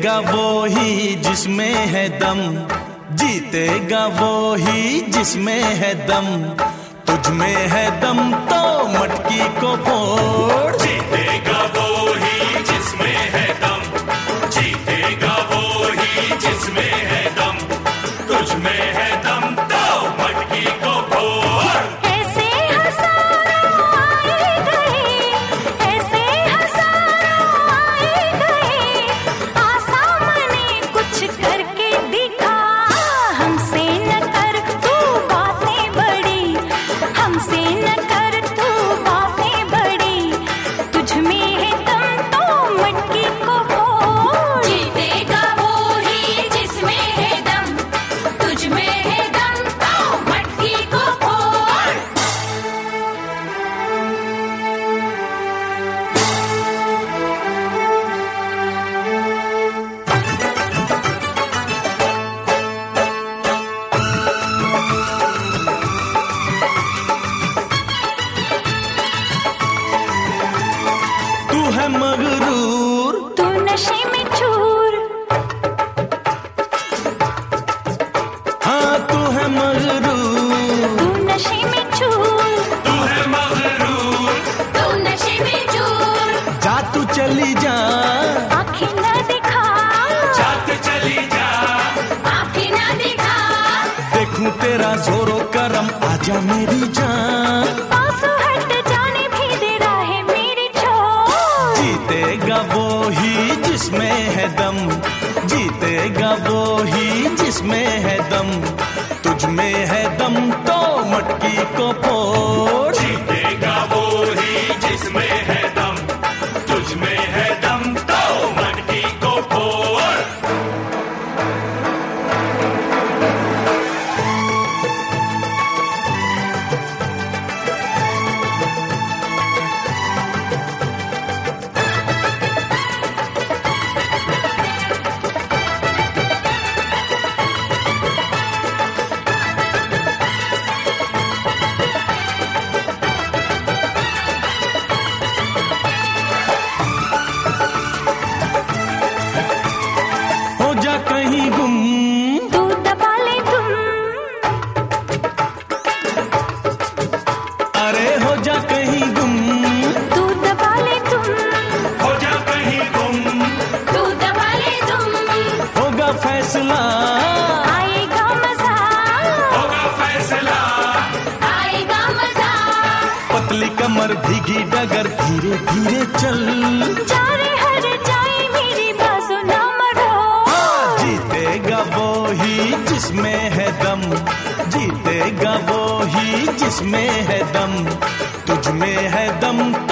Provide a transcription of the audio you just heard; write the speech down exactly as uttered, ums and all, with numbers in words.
जीतेगा वो ही जिसमें है दम, जीतेगा वो ही जिसमें है दम, तुझ में है दम तो मटकी को फोड़। जीतेगा वो ही जिसमें है दम, जीतेगा वो ही जिसमें है दम, तुझ में है दम तो मटकी को फोड़। ऐसे हजारों आए गए, ऐसे हजारों आए गए, आसामने कुछ करके दिखा। हमसे न कर तू बातें बड़ी, हमसे न कर तू बातें बड़ी, तुझ में है दम तो मटकी को फोड़। जीतेगा वो ही जिसमें है दम, तुझ में है दम तो मटकी को फोड़। तू है मगरूर, तू नशे में चूर, हाँ तू है मगरूर, तू नशे में चूर, तू है मगरूर, तू नशे में चूर, जा तू चली जा, आँखें न दिखा, जात चली जा, आँखें न दिखा, देखूं तेरा जोरो करम, आजा मेरी जान। पास हट जाने भी दे रहा है मेरी छोड़। जीतेगा वो ही जिसमें है दम, जीतेगा वो ही जिसमें है दम, तुझ में है दम तो मटकी को फोड़। जीतेगा वो ही जिसमें है दम, तुझ में है दम तो मटकी को फोड़। हो जा कहीं गुम, तू दबा ले तुम, अरे हो जा कहीं गुम, तू दबा ले तुम, हो जा कहीं गुम, तू दबा ले तुम, होगा फैसला, आएगा मजा, होगा फैसला, आएगा मजा, पतली कमर भीगी डगर, धीरे धीरे चल। जा रे हर जाए मेरी बाजू ना मरो। जीतेगा वो ही जिसमें है दम, जीतेगा वो ही जिसमें है दम, तुझ में है दम